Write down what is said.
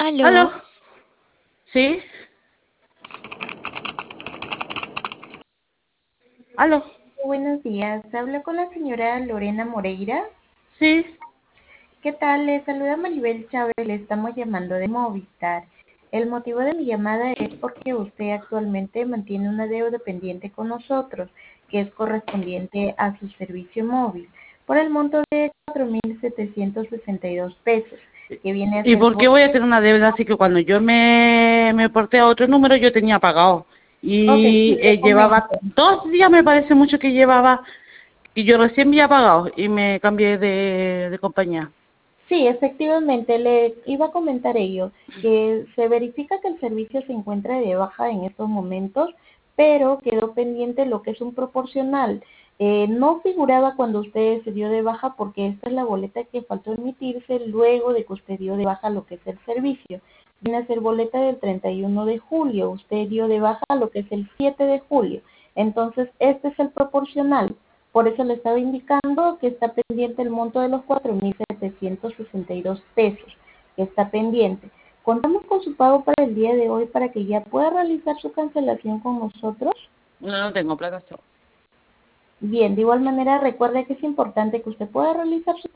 ¿Aló? ¿Aló? ¿Sí? ¿Aló? Buenos días. Hablo con la señora Lorena Moreira. ¿Sí? ¿Qué tal? Le saluda Maribel Chávez. Le estamos llamando de Movistar. El motivo de mi llamada es porque usted actualmente mantiene una deuda pendiente con nosotros, que es correspondiente a su servicio móvil, por el monto de 4.762 pesos, que viene a ¿Y ser por qué voy a tener una deuda así que cuando yo me porté a otro número yo tenía pagado? Ok, Y sí, le llevaba comento. 2 días, me parece mucho que llevaba, y yo recién había pagado y me cambié de compañía. Sí, efectivamente, le iba a comentar ello, que se verifica que el servicio se encuentra de baja en estos momentos, pero quedó pendiente lo que es un proporcional. No figuraba cuando usted se dio de baja porque esta es la boleta que faltó emitirse luego de que usted dio de baja lo que es el servicio. Viene a ser boleta del 31 de julio, usted dio de baja lo que es el 7 de julio. Entonces, este es el proporcional. Por eso le estaba indicando que está pendiente el monto de los 4.762 pesos, que está pendiente. Contamos con su pago para el día de hoy para que ya pueda realizar su cancelación con nosotros. No tengo plata. Bien, de igual manera recuerde que es importante que usted pueda realizar su